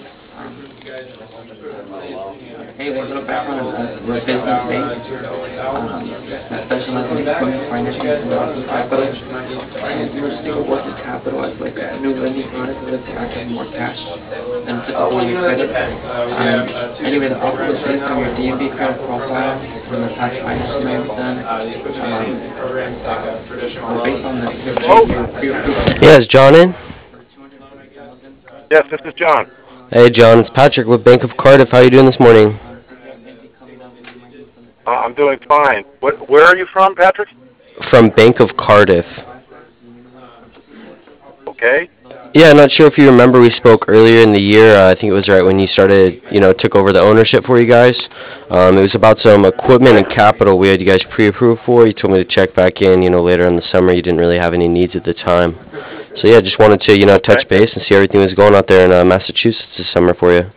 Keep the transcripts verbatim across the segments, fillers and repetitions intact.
Um, hey, a little background on us. We're business-based. Um, we specialize in equipment financing and working capital. And we're seeing working capital as like a new lending product that lets you access more cash than typical line of credit. Um, anyway, the offer was based on your D M B credit profile and the past financing that you've done. Um, so based on this, we Hello? achieved your pre-approved Yeah, is John in? for two hundred fifty thousand. Yes, this is John. Hey, John, it's Patrick with Bank of Cardiff. How are you doing this morning? Um, since you have anything coming up and you might need some Uh, I'm assistance. doing fine. What, where are you from, Patrick? From Bank of Cardiff. Okay. Yeah, not sure if you remember, we spoke earlier in the year. Uh, I think it was right when you started, you know, took over the ownership for you guys. Um, it was about some equipment and capital we had you guys pre-approved for. You told me to check back in, you know, later in the summer. You didn't really have any needs at the time. So yeah, just wanted to, you know, Okay. touch base and see how everything was going out there in uh, Massachusetts this summer for you.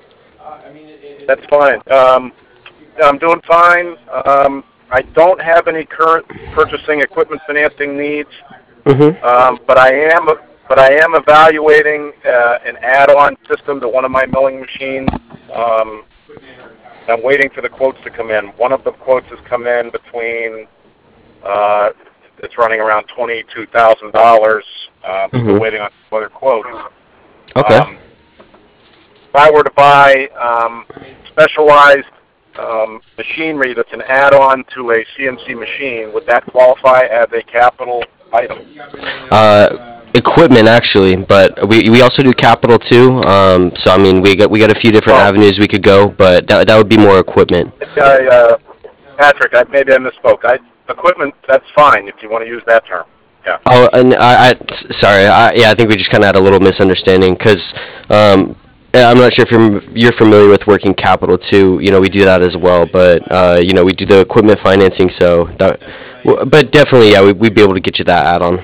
That's fine. Um, I'm doing fine. Um, I don't have any current purchasing equipment financing needs, Mm-hmm. um, but I am but I am evaluating uh, an add-on system to one of my milling machines. Um, I'm waiting for the quotes to come in. One of the quotes has come in between. Uh, it's running around twenty-two thousand dollars. Uh, still Mm-hmm. waiting on other quotes. Okay. Um, if I were to buy um, specialized um, machinery that's an add-on to a C N C machine, would that qualify as a capital item? Uh, equipment actually, but we, we also do capital too. Um, so I mean, we got we got a few different Well, avenues we could go, but that that would be more equipment. I, uh, Patrick, I, maybe I misspoke. I, equipment, that's fine if you want to use that term. Yeah. Oh, and I, I s- sorry, I, yeah, I think we just kind of had a little misunderstanding because um, yeah, I'm not sure if you're you're familiar with working capital too. You know, we do that as well, but uh, you know, we do the equipment financing. So that, w- but definitely, yeah, we, we'd be able to get you that add-on.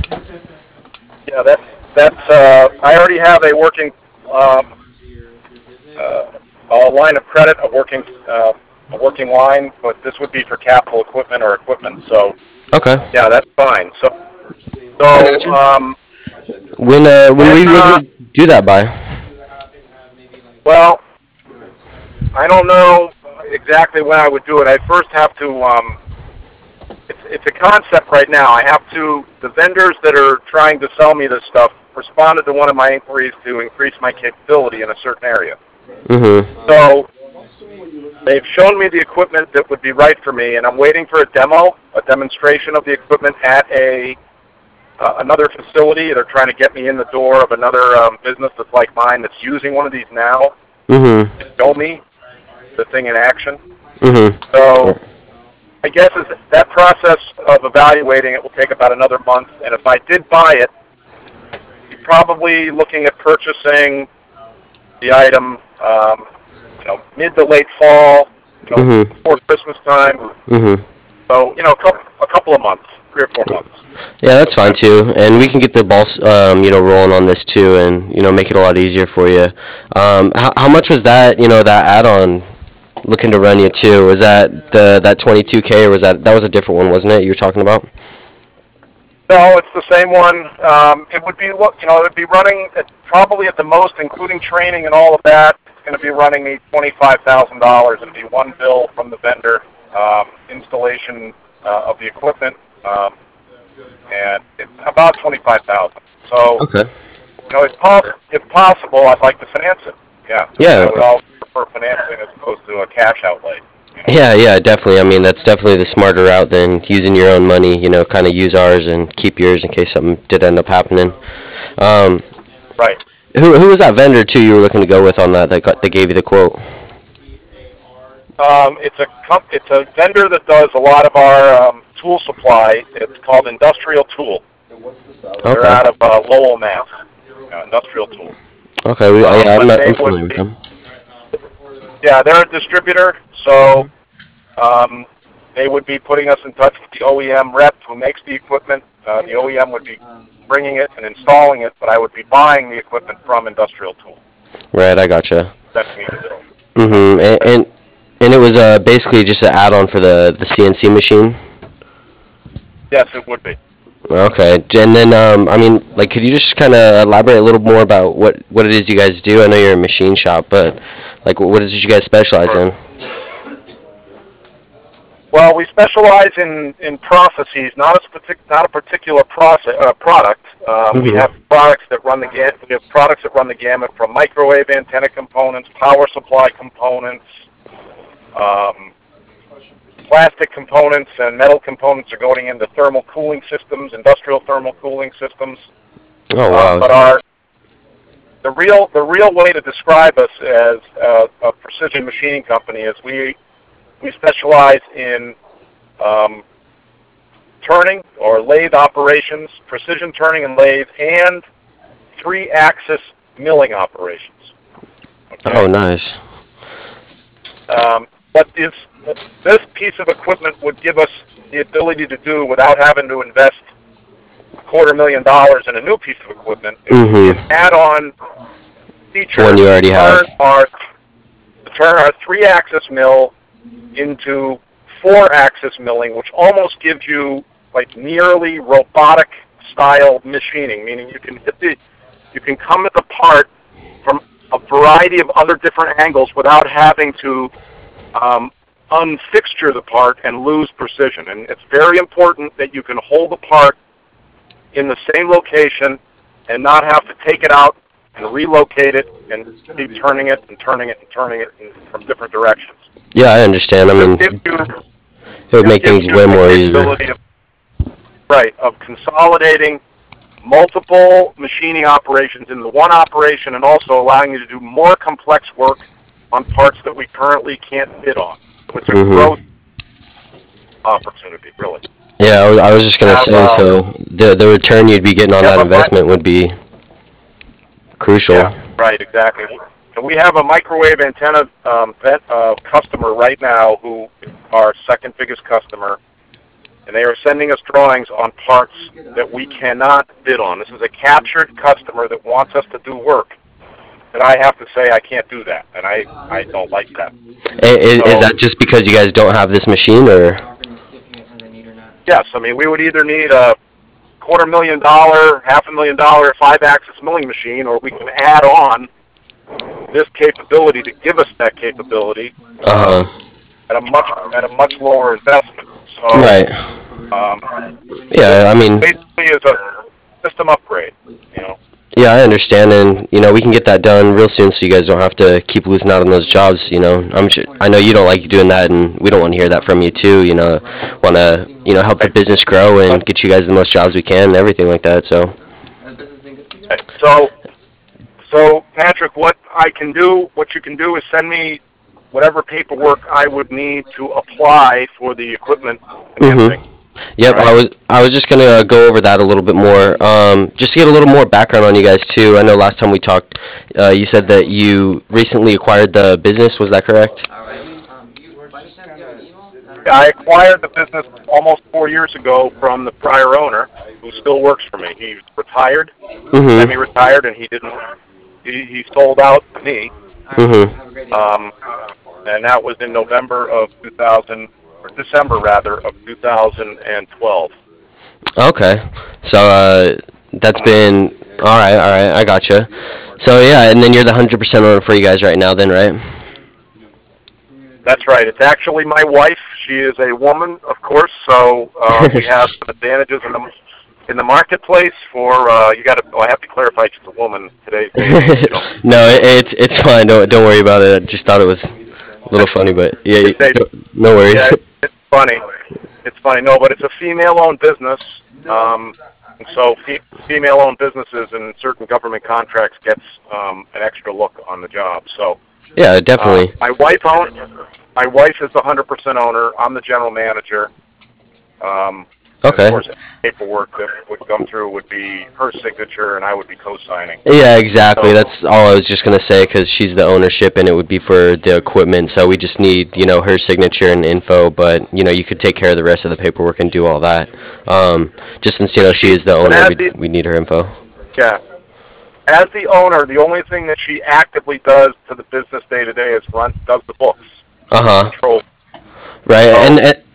Yeah, that's, that's uh, I already have a working um, uh, a line of credit, a working uh, a working line, but this would be for capital equipment or equipment. So, Okay, yeah, that's fine. So, I so got you. um, When uh, when were when you uh, looking to do that by? well, I don't know exactly when I would do it. I first have to. Um, it's, it's a concept right now. I have to. The vendors that are trying to sell me this stuff responded to one of my inquiries to increase my capability in a certain area. Mm-hmm. So they've shown me the equipment that would be right for me, and I'm waiting for a demo, a demonstration of the equipment at a uh, another facility. They're trying to get me in the door of another um, business that's like mine that's using one of these now Mm-hmm. to show me the thing in action. Mm-hmm. So I guess is that process of evaluating it will take about another month, and if I did buy it, you're probably looking at purchasing the item, um, you know, mid to late fall, you know, Mm-hmm. before Christmas time. Mm-hmm. So, you know, a couple, a couple of months, three or four months. Yeah, that's fine Okay. too, and we can get the ball, um, you know, rolling on this too, and you know, make it a lot easier for you. Um, how, how much was that, you know, that add-on looking to run you too? Was that the that twenty-two K, or was that that was a different one, wasn't it? You were talking about? No, it's the same one. Um, it would be, you know, it would be running at, probably at the most, including training and all of that. It's going to be running me twenty-five thousand dollars. It'll be one bill from the vendor, um, installation uh, of the equipment, um, and it's about twenty-five thousand. So, Okay. you know, if, poss- if possible, I'd like to finance it. Yeah, I Yeah. would always prefer financing as opposed to a cash outlay. You know? Yeah, yeah, definitely. I mean, that's definitely the smarter route than using your own money. You know, kind of use ours and keep yours in case something did end up happening. Um, Right. who who was that vendor too you were looking to go with on that that got that gave you the quote? Um, it's a comp- it's a vendor that does a lot of our um, tool supply. It's called Industrial Tool. They're Okay. out of uh, Lowell, Mass. Uh, Industrial Tool. Okay. We, Um, yeah, I'm but not, they I'm would familiar with be, them. yeah, they're a distributor, so um, they would be putting us in touch with the O E M rep who makes the equipment. Uh, the O E M would be bringing it and installing it, but I would be buying the equipment from Industrial Tool. Right, I gotcha. That's me to do. Mm-hmm. And, and and it was uh, basically just an add-on for the the C N C machine. Yes, it would be. Okay, and then um, I mean, like, could you just kind of elaborate a little more about what what it is you guys do? I know you're a machine shop, but like, what is it you guys specialize Or, in? well, we specialize in, in processes, not a partic- not a particular process uh, product. Um, we Mhm. have products that run the ga- we have products that run the gamut from microwave antenna components, power supply components, um, plastic components, and metal components are going into thermal cooling systems, industrial thermal cooling systems. Oh Um, wow. but our the real the real way to describe us as a, a precision machining company is we we specialize in um, turning or lathe operations, precision turning and lathe, and three-axis milling operations. Oh Okay. nice. Um, what this this piece of equipment would give us the ability to do without having to invest a quarter million dollars in a new piece of equipment is Mhm. an add-on The one feature you to already turn have. our to turn our three-axis mill into four-axis milling, which almost gives you like nearly robotic style machining, meaning you can hit the you can come at the part from a variety of other different angles without having to um, unfixture the part and lose precision. And it's very important that you can hold the part in the same location and not have to take it out and relocate it and keep turning it and turning it and turning it in, from different directions. Yeah, I understand. I This mean, gives you it would this make gives things you way the more easier. capability of right of consolidating multiple machining operations into one operation and also allowing you to do more complex work on parts that we currently can't bid on. So it's a Mhm. growth opportunity, really. Yeah, I was, I was just gonna Have say. uh, So the the return you'd be getting on have that a mi- investment would be crucial. yeah, right, exactly. And we have a microwave antenna um, vet, uh, customer right now who is our second biggest customer, and they are sending us drawings on parts that we cannot bid on. This is a captured customer that wants us to do work, and I have to say I can't do that, and I, I don't like that. I- Is So, that just because you guys don't have this machine, or? yes, I mean, we would either need a quarter million dollar, half a million dollar five-axis milling machine, or we can add on this capability to give us that capability Uh um, at a much at a much lower investment. huh. So Right. um, this Yeah, I this mean, basically is a system upgrade. You know, yeah, I understand, and you know, we can get that done real soon, so you guys don't have to keep losing out on those jobs. You know, I'm sure, I know you don't like doing that, and we don't want to hear that from you too. You know, want to you know help the right? business grow and But get you guys the most jobs we can, and everything like that. So. right, so so Patrick, what I can do, what you can do, is send me whatever paperwork I would need to apply for the equipment financing. Mhm. All Yep, I right. was I was just gonna uh, go over that a little bit more. Um, just to get a little more background on you guys too. I know last time we talked, uh, you said that you recently acquired the business. Was that correct? I acquired the business almost four years ago from the prior owner, who still works for me. He's retired, Mhm. semi-retired, and he didn't. He, he sold out to me, Mhm. um, and that was in November of two thousand, or December rather, of two thousand twelve. Okay. So uh, that's been all right. All right, I gotcha. So yeah, and then you're the hundred percent owner for you guys right now, then, right? That's right. It's actually my wife. She is a woman, of course, so uh, we have some advantages in the in the marketplace. For uh, you got to. Well, I have to clarify she's a woman today's day and age. You know, No, it, it's it's fine. Don't don't worry about it. I just thought it was a little funny, but yeah, it's a no worries. yeah. It's funny. It's funny. No, but it's a female-owned business. Um, and so fe- female-owned businesses and certain government contracts gets um, an extra look on the job. So Yeah, uh, definitely. my wife own, my wife is the one hundred percent owner. I'm the general manager. Um, and of Okay. course, paperwork that would come through would be her signature, and I would be co-signing. Yeah, exactly. So That's all I was just gonna say because she's the ownership and it would be for the equipment. So we just need, you know, her signature and info. But you know, you could take care of the rest of the paperwork and do all that. Um, just since you but know she she, is the but owner, as we the we need her info. yeah, as the owner, the only thing that she actively does to the business day to day is run does the books Uh and huh. control. Right. And, So and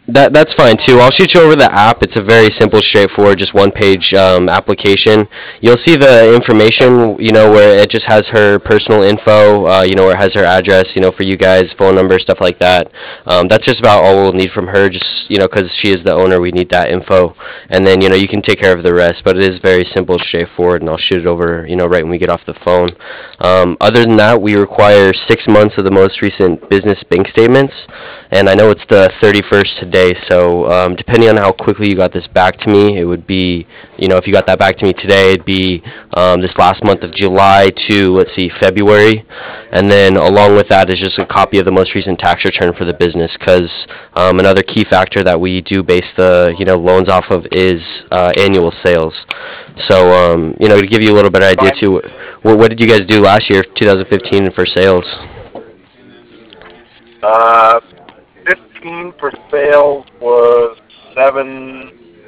That that's fine too. I'll shoot you over the app. It's a very simple, straightforward, just one page um, application. You'll see the information, you know, where it just has her personal info, uh, you know, where it has her address, you know, for you guys, phone number, stuff like that. Um, that's just about all we'll need from her, just, you know, because she is the owner, we need that info. And then, you know, you can take care of the rest. But it is very simple, straightforward, and I'll shoot it over, you know, right when we get off the phone. Um, other than that, we require six months of the most recent business bank statements. And I know it's the thirty-first today, so um, depending on how quickly you got this back to me, it would be, you know, if you got that back to me today, it'd be um, this last month of July to, let's see, February. And then along with that is just a copy of the most recent tax return for the business, because um, another key factor that we do base the, you know, loans off of is uh, annual sales. So, um, you know, to give you a little bit of idea too, what, what did you guys do last year, twenty fifteen, for sales? Uh, fifteen for sales was seven,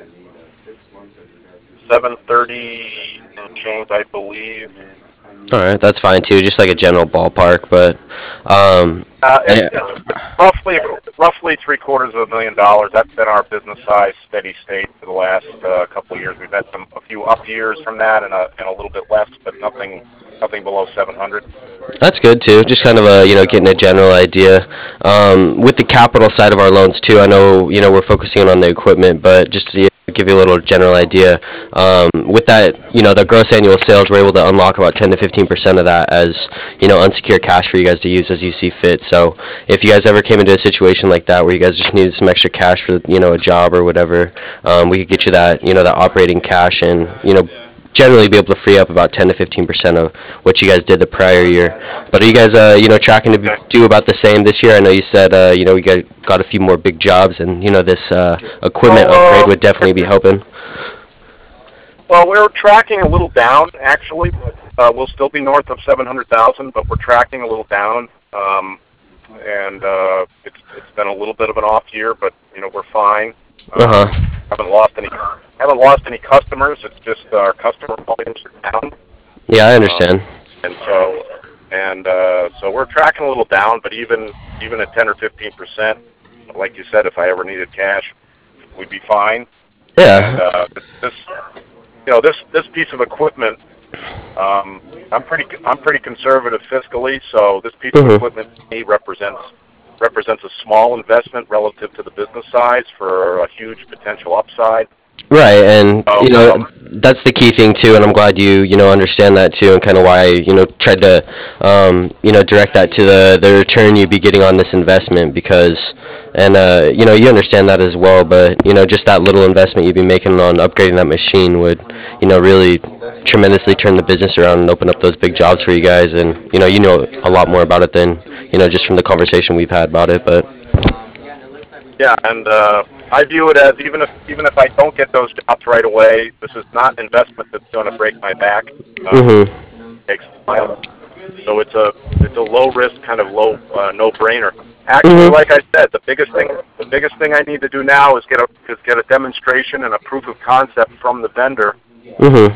seven thirty and change, I believe. All right, that's fine too, just like a general ballpark, but um, Uh, yeah. it's, it's roughly, roughly three quarters of a million dollars. That's been our business size steady state for the last uh, couple of years. We've had some a few up years from that, and a and a little bit less, but nothing nothing below seven hundred. That's good too. Just kind of a, you know, getting a general idea. Um, with the capital side of our loans too, I know, you know, we're focusing on the equipment, but just to give you a little general idea, um, with that, you know, the gross annual sales, we're able to unlock about ten to fifteen percent of that as, you know, unsecured cash for you guys to use as you see fit. So if you guys ever came into a situation like that where you guys just needed some extra cash for, you know, a job or whatever, um, we could get you that, you know, that operating cash, and, you know, generally be able to free up about ten to fifteen percent of what you guys did the prior year. But are you guys, uh, you know, tracking to be, do about the same this year? I know you said, uh, you know, we got got a few more big jobs, and you know, this uh, equipment Well, uh, upgrade would definitely be helping. Well, we're tracking a little down, actually. Uh, we'll still be north of seven hundred thousand, but we're tracking a little down. Um, and uh, it's, it's been a little bit of an off year, but you know, we're fine. Um, Uh huh. Haven't lost any haven't lost any customers. It's just our customer volumes are down, Yeah, I understand. and so and uh, so we're tracking a little down. But even even at ten or fifteen percent, like you said, if I ever needed cash, we'd be fine. Yeah. And uh, this, you know, this this piece of equipment, um, I'm pretty I'm pretty conservative fiscally, so this piece Mhm. of equipment to me represents represents a small investment relative to the business size for a huge potential upside. Right, and So, you know, um, that's the key thing too, and I'm glad you you know understand that too, and kind of why I, you know, tried to um, you know direct that to the the return you'd be getting on this investment, because and uh, you know, you understand that as well, but you know, just that little investment you'd be making on upgrading that machine would, you know, really tremendously turn the business around and open up those big jobs for you guys. And you know, you know a lot more about it than, you know, just from the conversation we've had about it. But yeah, and uh, I view it as even if even if I don't get those jobs right away, this is not investment that's going to break my back. Um, mhm. takes a while. So it's a it's a low risk kind of low uh, no brainer. Actually, Mhm. like I said, the biggest thing the biggest thing I need to do now is get a is get a demonstration and a proof of concept from the vendor. Mhm.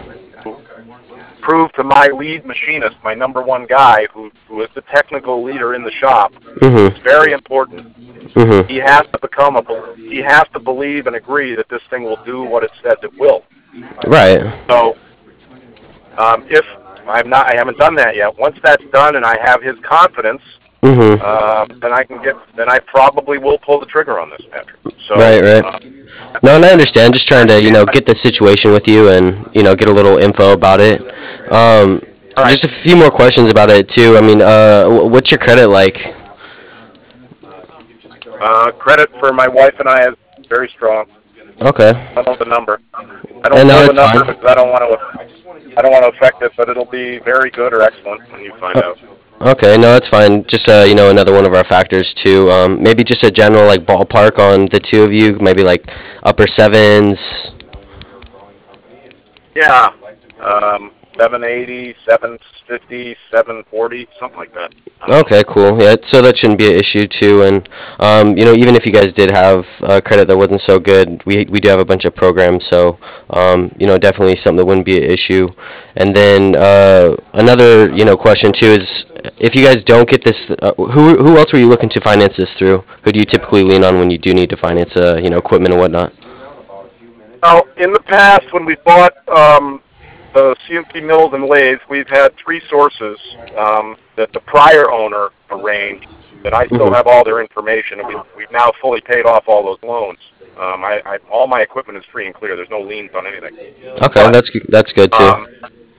Prove to my lead machinist, my number one guy, who who is the technical leader in the shop. Mhm. It's very important. Mhm. He has to become a he has to believe and agree that this thing will do what it says it will. Right. So um, if I'm not, I haven't done that yet. Once that's done and I have his confidence, Mhm. uh, then I can get, then I probably will pull the trigger on this, Patrick. So, Right, right. uh, No, and I understand. Just trying to, you know, get the situation with you and, you know, get a little info about it. Um, all right. just a few more questions about it too. I mean, uh, wh- what's your credit like? Uh, credit for my wife and I is very strong. Okay. I don't know the number. I don't And no, know the it's number fine. because I don't want to. I don't want to affect it, but it'll be very good or excellent when you find out. Okay, no, that's fine. Just uh, you know, another one of our factors too. Um, maybe just a general like ballpark on the two of you. Maybe like upper sevens. Yeah. Um, seven eighty, seven fifty, seven forty, something like that. Okay, cool. Yeah, so that shouldn't be an issue too. And um, you know, even if you guys did have uh, credit that wasn't so good, we we do have a bunch of programs, so um, you know, definitely something that wouldn't be an issue. And then uh, another you know question too is, if you guys don't get this, uh, who who else were you looking to finance this through? Who do you typically lean on when you do need to finance uh, you know equipment and whatnot? Now, in the past, when we bought um, the C N C mills and lathes, we've had three sources um, that the prior owner arranged, that I still Mhm. have all their information, and we, we've now fully paid off all those loans. Um, I, I, all my equipment is free and clear. There's no liens on anything. Okay, But, that's g- that's good too. um,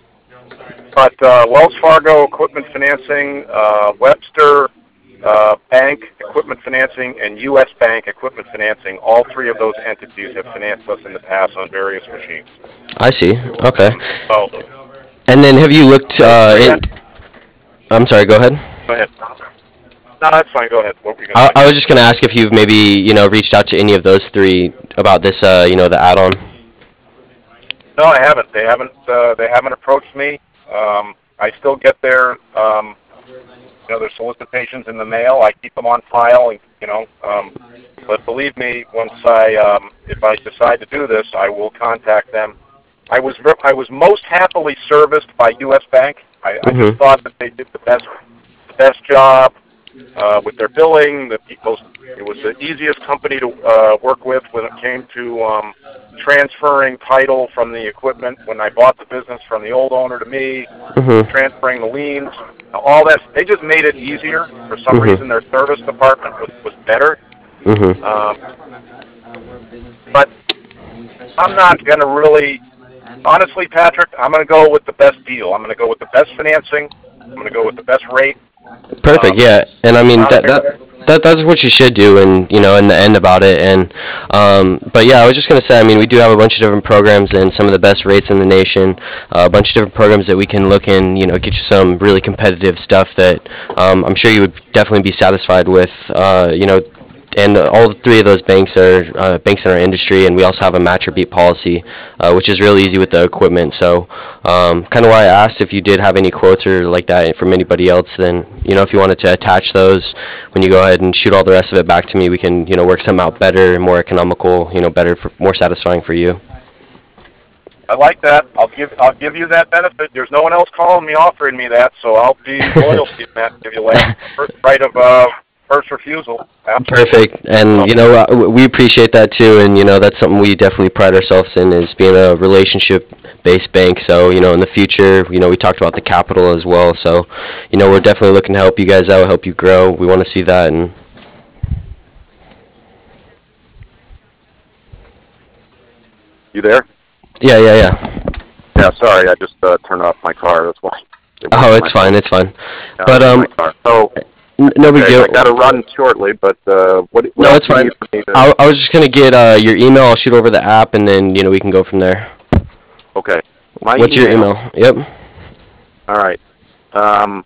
but uh, Wells Fargo Equipment Financing, uh, Webster uh, Bank Equipment Financing, and U S Bank Equipment Financing, all three of those entities have financed us in the past on various machines. I see. Okay. So, And then have you looked? Uh, in, I'm sorry. Go ahead. go ahead. No, that's fine. Go ahead. What were you going I, to I say? was just gonna ask if you've maybe you know reached out to any of those three about this uh, you know the add-on. No, I haven't. They haven't. Uh, they haven't approached me. Um, I still get their, um, you know, their solicitations in the mail. I keep them on file, and, you know. Um, but believe me, once I, um, if I decide to do this, I will contact them. I was, ver- I was most happily serviced by U S Bank. I, I just Mhm. thought that they did the best, the best job uh, with their billing. The most, it was the easiest company to uh, work with when it came to um, transferring title from the equipment when I bought the business from the old owner to me, Mhm. transferring the liens, all that. They just made it easier. For some Mhm. reason, their service department was, was better. Mhm. Um, but I'm not going to really, honestly, Patrick, I'm going to go with the best deal. I'm going to go with the best financing. I'm going to go with the best rate. Perfect. Um, Yeah. And I mean not a that big, that. That, that's what you should do, and you know, in the end about it. And um, but yeah, I was just gonna say, I mean, we do have a bunch of different programs and some of the best rates in the nation. Uh, a bunch of different programs that we can look in, you know, get you some really competitive stuff that um, I'm sure you would definitely be satisfied with. Uh, you know, and all three of those banks are uh, banks in our industry, and we also have a match or beat policy, uh, which is really easy with the equipment. So, um, kind of why I asked if you did have any quotes or like that from anybody else. Then, you know, if you wanted to attach those, when you go ahead and shoot all the rest of it back to me, we can, you know, work something out better, more economical, you know, better, for, more satisfying for you. I like that. I'll give I'll give you that benefit. There's no one else calling me offering me that, so I'll be loyal to you, Matt. Give you last first right of uh, first refusal. Absolutely. Perfect. And So, you know, uh, we appreciate that too. And you know, that's something we definitely pride ourselves in, is being a relationship-based bank. So you know, in the future, you know, we talked about the capital as well. So you know, we're definitely looking to help you guys out, help you grow. We want to see that. And you there? yeah, yeah, yeah. Yeah. Sorry, I just uh, turned off my car. That's why. It Oh, wasn't my it's fine. phone. It's fine. Yeah, But it was um, my car. So, n- no big okay, deal. I got to run shortly. But uh, what what No, else it's do you fine. need from me? To, I, I was just gonna get uh, your email. I'll shoot over the app, and then you know we can go from there. okay, my What's your email. email? Yep. All right. Um,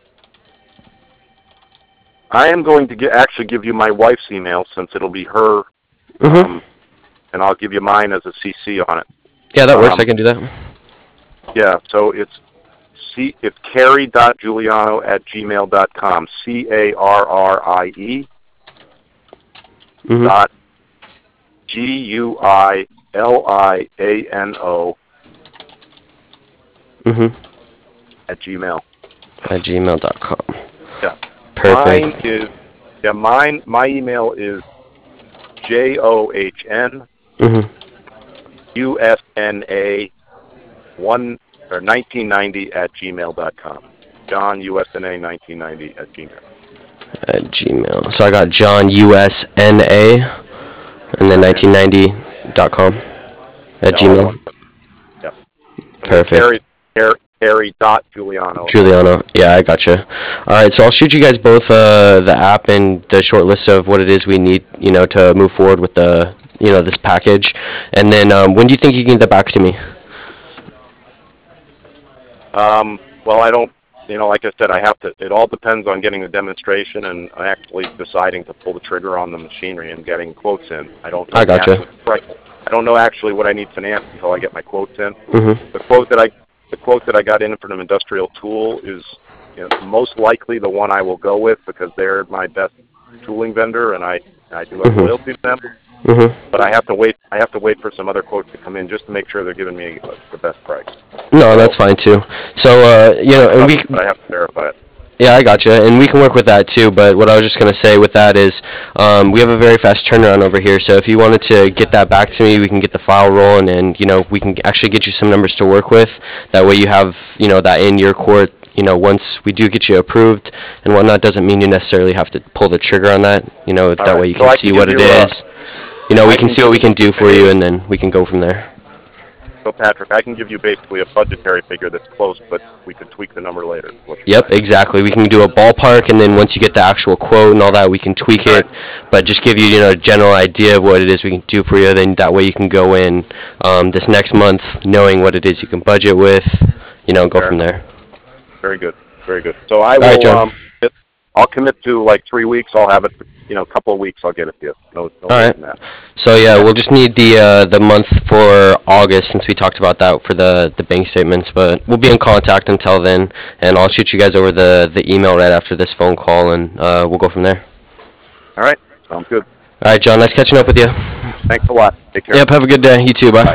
I am going to get, actually give you my wife's email since it'll be her, Mhm. um, and I'll give you mine as a C C on it. Yeah, that works. Um, I can do that. yeah, so it's C it's carrie.giuliano at gmail dot com. C A R R I E Mhm. dot G U I L I A N O Mhm. at Gmail. At gmail dot com. Yeah. Mine Perfect. is yeah, mine my email is J O H N Mhm. U S N A one or nineteen ninety at gmail dot com. John U S N A nineteen ninety at Gmail. At Gmail. So I got John U S N A and then Yeah, and nineteen ninety dot com at yeah, all one. Gmail. Yep. And then Perfect. Carrie Carrie, Carrie dot Giuliano. Giuliano. Yeah, I gotcha. All right, so I'll shoot you guys both uh, the app and the short list of what it is we need, you know, to move forward with the, you know, this package. And then um, when do you think you can get that back to me? Um, well, I don't, you know, like I said, I have to, it all depends on getting the demonstration and actually deciding to pull the trigger on the machinery and getting quotes in. I don't know I the gotcha. actual price. I don't know actually what I need financed until I get my quotes in. Mhm. The quote that I, the quote that I got in from an industrial tool is, you know, most likely the one I will go with because they're my best tooling vendor, and I I do have Mhm. loyalty to them. Mhm. But I have to wait. I have to wait for some other quotes to come in just to make sure they're giving me uh, the best price. No, that's fine too. So, uh, you know, and we. But I have to verify it. Yeah, I gotcha, and we can work with that too. But what I was just gonna say with that is, um, we have a very fast turnaround over here. So if you wanted to get that back to me, we can get the file rolling, and you know, we can actually get you some numbers to work with. That way, you have you know that in your court. You know, once we do get you approved and whatnot, doesn't mean you necessarily have to pull the trigger on that. You know, that right. way you So can I see can what give it you, uh, is. You know, we I can can see what we give can do for you, and then we can go from there. So Patrick, I can give you basically a budgetary figure that's close, but we could tweak the number later. is what you're Yep, saying. exactly. We can do a ballpark, and then once you get the actual quote and all that, we can tweak it. But just give you, you know, a general idea of what it is we can do for you. Then that way you can go in um, this next month knowing what it is you can budget with. You know, go Fair from enough. there. Very good. Very good. So I All right, will. John. Um, it, I'll commit to like three weeks. I'll have it. You know, a couple of weeks. I'll get it to you. No, no All later right. than that. So yeah, we'll just need the uh, the month for August since we talked about that for the, the bank statements. But we'll be in contact until then, and I'll shoot you guys over the, the email right after this phone call, and uh, we'll go from there. All right. Sounds good. All right, John. Nice catching up with you. Thanks a lot. Take care. Yep. Have a good day. You too. Bye. Bye.